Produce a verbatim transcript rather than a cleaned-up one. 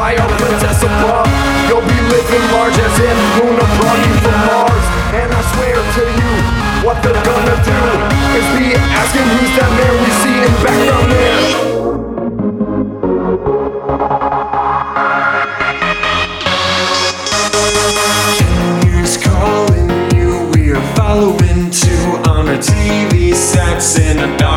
by a princess above. You'll be living large as if Luna brought you from Mars. And I swear to you, what they're gonna do is be asking who's that man we see in background there. Who's calling you? We're following too on our T V sets in a